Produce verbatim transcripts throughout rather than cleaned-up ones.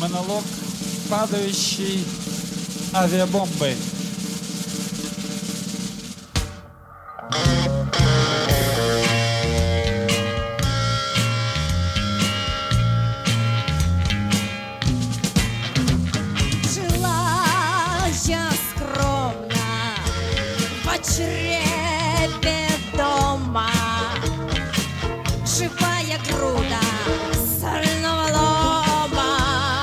Монолог падающей авиабомбы. Жила я скромно в чреве дома, живая груда сольного лома.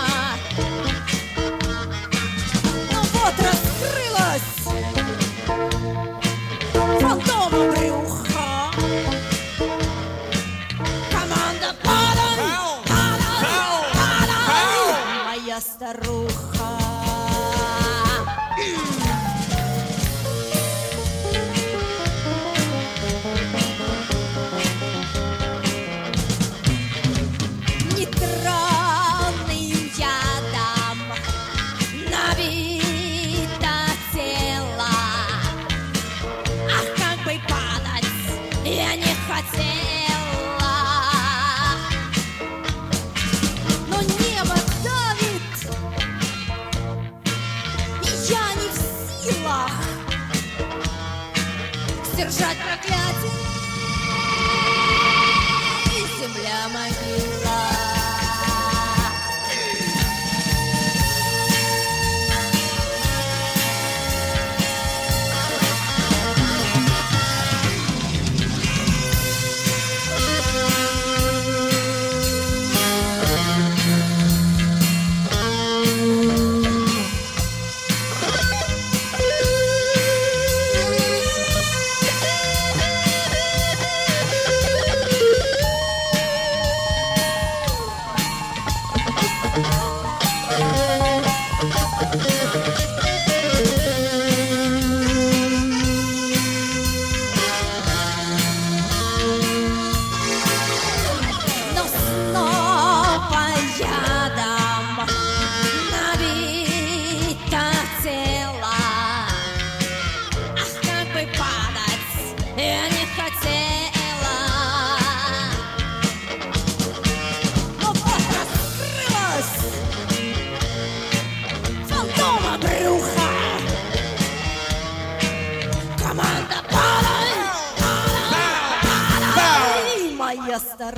Ну вот раскрылась фантома брюха. Команда падай, падай, падай, моя старуха. Нейтронным ядом набито тело. Ах, как бы падать я не хотела, но небо давит, и я не в силах сдержать проклятие. И земля могила. Но снова ядом набито тело. Ах, как бы падать я не хотела, но вот раскрылась фантома брюха. Команда падай, падай, падай, моя старуха.